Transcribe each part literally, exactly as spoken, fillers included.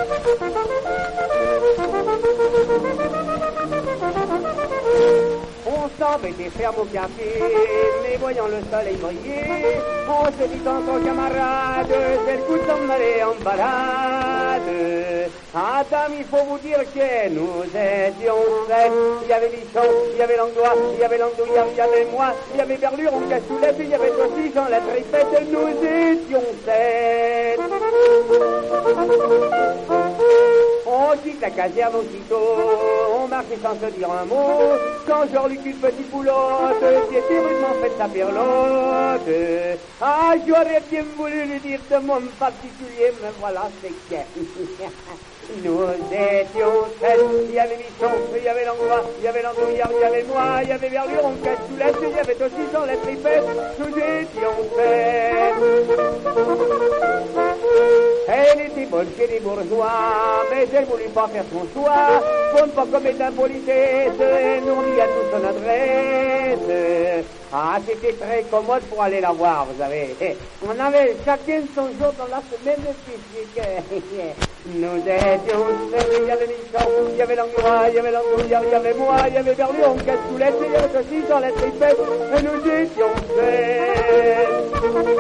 On s'embêtait ferme au café, mais voyant le soleil briller, on se dit entre camarades, c'est le coup de s'en aller en balade. Ah, dame, il faut vous dire que nous étions sept. Il y avait Bichon, il y avait Langlois, il y avait Landouillard, il y avait moi, il y avait Berlure, on Castoulette, il y avait aussi Jean la Tripette, nous étions sept. On quitte la caserne aussitôt, on marchait sans se dire un mot, quand Jean-Luc une petite boulotte, qui était rudement fait sa perlotte. Ah, j'aurais bien voulu lui dire de mon particulier, mais voilà, c'est que... Nous étions sept, il y avait Michon, il y avait Langlois, il y avait Landouillard, il y avait moi, il y avait Berlure, on Castoulette, il y avait aussi Jean la Tripette, nous étions sept. Elle était bonne chez les bourgeois, mais elle voulut pas faire son choix, pour ne pas commettre d'impolitesse, elle nous mit à toute son adresse. Ah, c'était très commode pour aller la voir, vous savez. On avait chacun son jour dans la semaine physique. Nous étions sept, il y avait Michon, il y avait Langlois, il y avait Landouillard, il y avait moi, il y avait Berlure, on Castoulette, il y avait aussi Jean la Tripette, et nous étions sept.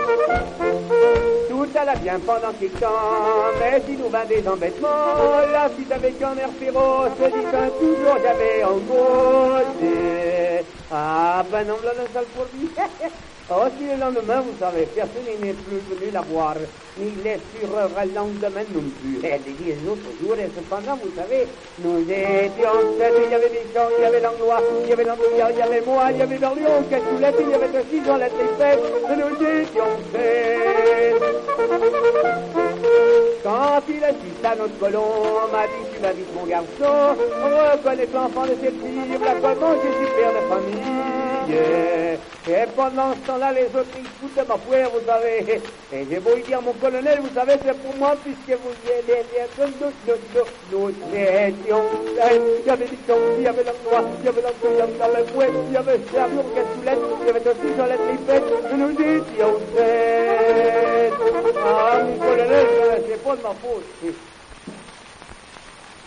Tout alla bien pendant qu'il temps, mais il nous vint des embêtements. La fille avec un air féroce, dit un toujours j'avais en gauche. Ah ben non, là le seul pour lui. Oh, si le lendemain, vous savez, personne n'est plus venu la voir, ni les fureurs le lendemain non plus. Elle dit les autres jours, et cependant, vous savez, nous étions sept, il y avait Bichon, il y avait Langlois, il y avait Landouillard, il y avait moi, il y avait Berlure, on Castoulette, il y avait aussi Jean la Tripette, et nous étions sept. Quand il assiste à notre colon, m'a dit, tu vas vite mon garçon, reconnais l'enfant de cette fille, la comment je suis père de famille. Et pendant ce temps-là, les autres, ils foutent de ma poire, vous savez. Et j'ai beau y dire, mon colonel, vous savez, c'est pour moi, puisque vous y allez, nous étions, il y avait Bichon, il y avait Langlois, il y avait Landouillard, il y avait Fouet, il y avait Berlure, Castoulette, il y avait aussi Jean la Tripette, et nous étions sept. Ah, mon colonel, c'est pas de ma faute.